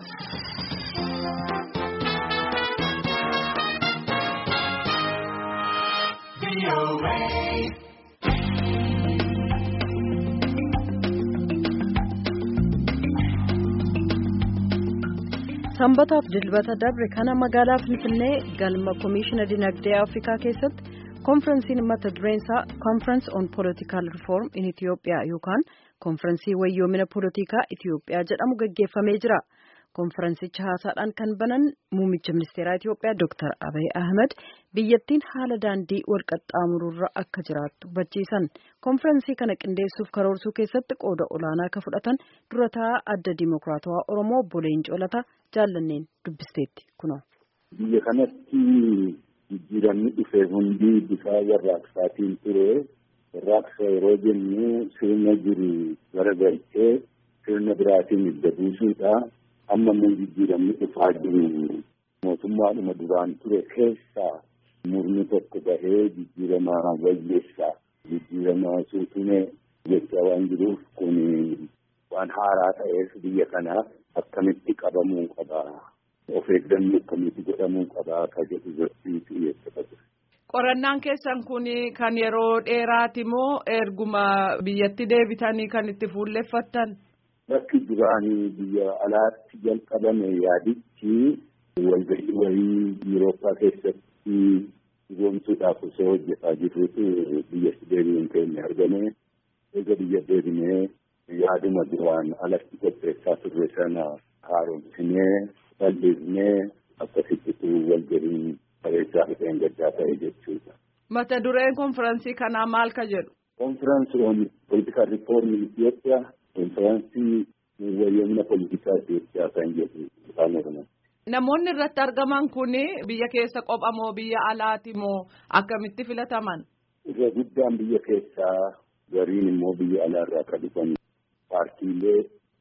Sanbataaf dilbata dabre kana magaalaa Finfinnee galma Komishinii Dinagdee Afrikaa keessatti konferensiin mata dureen isaa Conference on Political Reform in Ethiopia yookaan konferensii wayyoomina poolitikaa Itiyoophiyaa jedhamu gaggeeffamee jira. Konferensicha haasaadhaan kan banan muummicha ministeeraa Itiyoophiyaa Dr. Abiy Ahmed biyyattiin haala daandii wal qaxxaamururra akka jiraattu hubachiisan. Konferensii kana qindeessuuf karoorsuu keessatti qooda olaanaa akka fudhatan durataa adda Dimookiraatawaa Oromoo Obbo Leencoo Lataa jaallanneen dubbisteetti kunoo. Biyya kanatti jijjiiramni dhufee hundi bifa warraaqsaatiin ture. Warraaqsa yeroo jennu sirna jiru garagalchee sirna biraatiin idda buusuudha. Amma immoo jijjiiramni dhufaa jiru mootummaadhuma duraan ture keessaa murni tokko bahee jijjiirama wayyeessaa jijjiirama suutumee jechaa waan jiruuf kun waan haaraa ta'eef biyya kanaaf akkamitti qabamuu qaba of eeggannoo akkamitti godhamuu qaba akka jedhu irratti xiyyeeffata. Qorannaan keessan kun kan yeroo dheeraati moo erguma biyyatti deebitanii kan itti fuulleffattan? Bakki duraanii biyya alaatti jalqabame yaadichi walgahii wayii Yurooppaa keessatti goomsuudhaaf osoo hojjetaa jirrutu biyyatti deebiin keenya argame. Egaa biyya deebinee yaaduma duraan alatti qopheessaa turre sana haaromsinee bal'isnee akkasittitu walgahiin bareechaa dhufeen gaddaa ta'e jechuudha. Mata dureen konferensii kanaa maal ka jedhu? Conference on Political Reform in Ethiopia. Konferensii wayyoomina poolitikaa Itiyoophiyaa kan jedhu afaan Oromoo. Namoonni irratti argaman kun biyya keessa qopha moo biyya alaati moo akkamitti filataman? Irra guddaan biyya keessaa gariin immoo biyya alaarraa kan dhufan paartiilee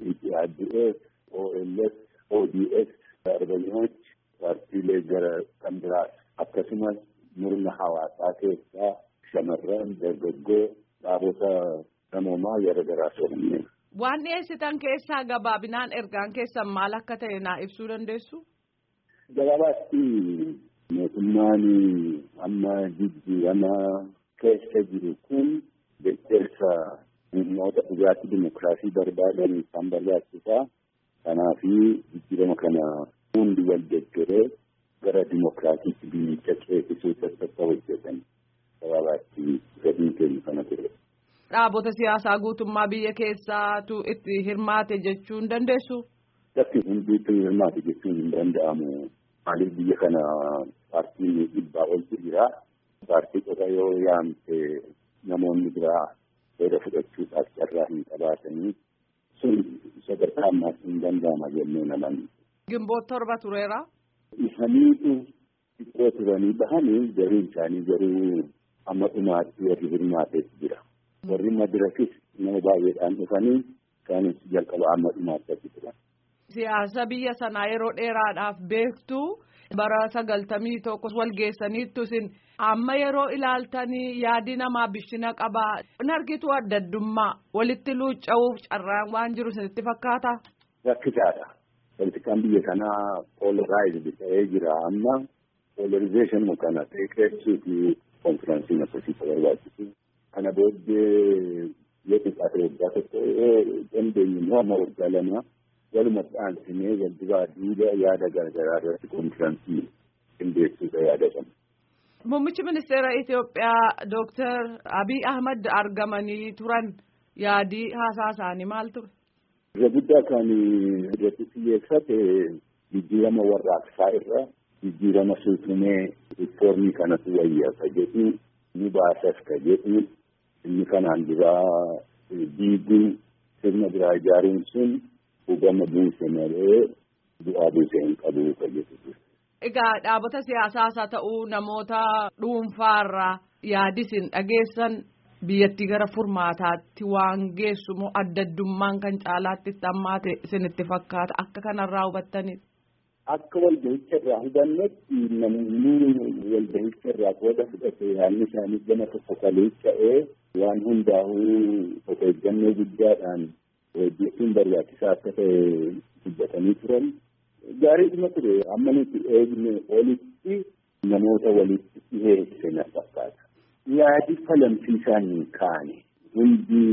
EPRDF, OLF, ODS, Arbanyooch, paartiilee gara kan biraas akkasumas murna hawaasaa keessaa shamarran dargaggoo dhaabota namoomaa yeroo garaas oolanii. Waan dhiyeessitan keessaa gabaabinaan ergaan keessan maal akka ta'e naa ibsuu dandeessu? Gabaabaatti mootummaan amma jijjiirama keessa jiru kun deeggarsa dhimmoota dhugaatii dimokiraasii barbaadan kan barbaachisaa. Kanaaf jijjiirama kana hundi wal deeggaree gara dimokiraasiitti biyyicha ceesisuu akka hojjetan gabaabaatti gadiin keenya kana ture. Dhaabota siyaasaa guutummaa biyya keessaatu itti hirmaate jechuun dandeessu? Bakki hundiitti hirmaate jechuun hin danda'amu. Maaliif biyya kana paartiin 100 oltu jira. Paartii qofa yoo yaamte namoonni biraa seera fudhachuudhaaf carraa hin qabaatanii sun sadarkaa ammaas hin danda'ama jennee namanni. Gimboota 7 tureera? Isaniitu xiqqoo turanii bahanii gariin isaanii garuu amma dhumaatti warri hirmaatees jira. Warri madirakis nama baay'eedhaan dhufanii isaanis jalqaba amma dhumaatti achi turan. Siyaasa biyya sanaa yeroo dheeraadhaaf beektu bara 91 wal geessaniittu isin amma yeroo ilaaltanii yaadi namaa bishina qabaa nargitu adda addummaa walitti luucca'uuf carraan waan jiru isinitti fakkaata? Rakkisaadha. Politikaan biyya kanaa polarize ta'ee jira amma polarization kana xiqqeessuufi konferensiin akkasii barbaachisu. Kana booddee yoo xiqqaate waggaa tokko dandeenyu immoo amma waggaa lama walumatti aansinee walduraa duuba yaada garaagaraa irratti konferansii qindeessuudha yaadatamu. Muummichi ministeera Itiyoophiyaa Dr. Abiy Ahmed argamanii turan yaadii haasaa isaanii maal ture? Irra guddaa kan irratti xiyyeeffate jijjiirama warraaqsaa irra jijjiirama suutumee riifoormii kanatu wayyaa ka jedhu ni baasas ka jedhu inni kanaan duraa diiguu sirna biraa ijaaruun sun hubama buuse malee bu'aa buusee hin qabu ka jedhu. Egaa dhaabota siyaasaas haa ta'uu namoota dhuunfaarraa yaadisin dhageessan biyyattii gara furmaataatti waan geessu moo adda addummaan kan caalaatti hammaate isinitti fakkaata akka kanarraa hubattanii? Akka walgahicha irraa hubannetti namni walgahicha irraa qooda fudhate yaadni isaanii gama tokko kaleessa'ee waan hundaa'uu of eeggannoo guddaadhaan hojjechuun barbaachisaa akka ta'e dubbatanii turan. gaariidhuma ture amma nuti eegne walitti namoota walitti dhiyeesse na fakkaata. Yaadi falamsiisaan hin kaane hundi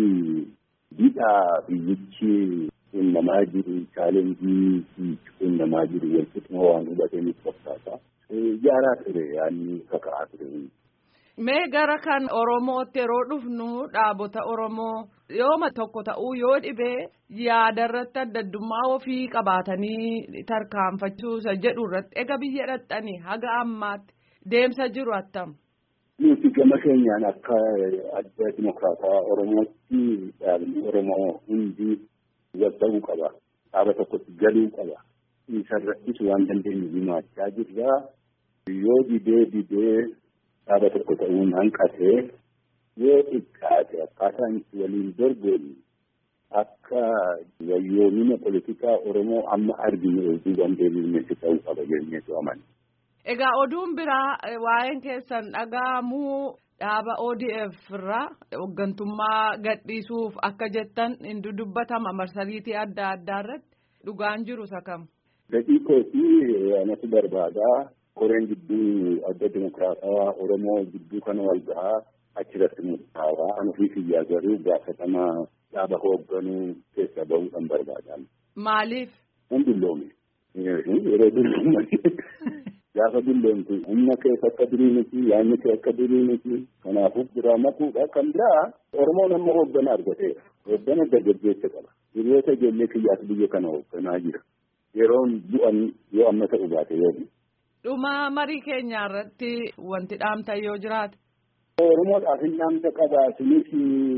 bidhaa biyyichi qunnamaa jiru chaalenjii qunnamaa jiru walqixxuma waan hubataniif fakkaata. Jaaraa ture yaadni kaka'aa ture. Mee gara kan Oromootti yeroo dhufnu dhaabota Oromoo yooma tokko ta'uu yoo dhibee yaadarratti adda addummaa ofii qabaatanii tarkaanfachuusa jedhu irratti egaa biyya dhaqxanii haga ammaatti deemsa jiru attam. Nuti gama keenyaan akka adda dimokiraataa Oromootti dhaabni Oromoo hundi wal ta'uu qaba. Dhaaba tokkotti galuu qaba. Isarrattis waan dandeenyu himaachaa jirra. Yoo didee dhaaba tokko ta'uun hanqatee yoo xiqqaate akkaataan itti waliin dorgomu akka wayyoomina politikaa Oromoo amma arginu oduu dandeenyuutti ta'uu qaba jenneetu amana. Egaa oduun biraa waa'een keessan dhaga'amuu dhaaba ODF irraa hooggantummaa gadhiisuuf akka jettan hin dubbatama marsariitii adda addaa irratti dhugaan jiru sakam. Gadhii kootii anatu barbaadaa. Koreen gidduu adda dimokiraataa Oromoo gidduu kana wal gahaa achirratti murtaawaa an ofii fiyyaa garuu gaafatamaa dhaaba hoogganuu keessa bahuudhaan barbaadan. Maaliif? Hin dulloome. Yeroo dulloomani gaafa dulloomtu humna keessa akka durii miti yaadni kee akka durii miti kanaafuu biraa makuudha kan biraa Oromoon amma hooggana argateera. Hooggana dargaggeessa qaba. Hiriyoota ijoollee kiyyaas biyya kana hoogganaa jira. Yeroon du'an yoo amma ta'u baate yoo dhuma marii keenya irratti wanti dhaamtan yoo jiraate. Oromoodhaaf hin dhaamsa qaba. Isinis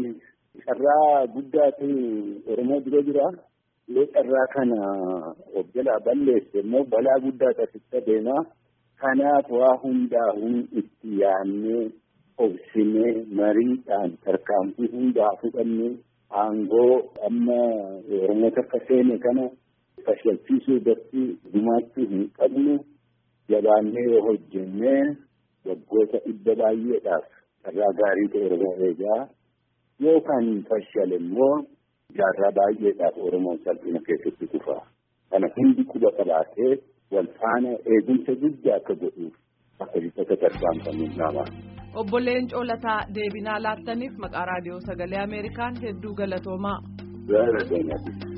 carraa guddaatu Oromoo dura jira. Yoo carraa kana of jalaa balleesse immoo balaa guddaa taasisaa deema. Kanaaf waa hundaa'uun itti yaadnee obsinee mariidhaan tarkaanfii hundaa fudhannee aangoo amma Oromoota akka seene kana fashilchiisuu irratti gumaachuu hin qabnu. Jabaannee yoo hojjennee waggoota dhibba baay'eedhaaf carraa gaarii ta'e Oromoo eegaa yookaan fashale immoo jaarraa baay'eedhaaf Oromoon salphina keessatti kufa. Kana hundi quba qabaatee wal faana eegumsa guddaa akka godhuuf akka bittata tarkaanfamuun nama. Obbo Leencoo Lataa deebinaa laattaniif maqaa raadiyoo sagalee Ameerikaan hedduu galatoomaa. Galatoomaa.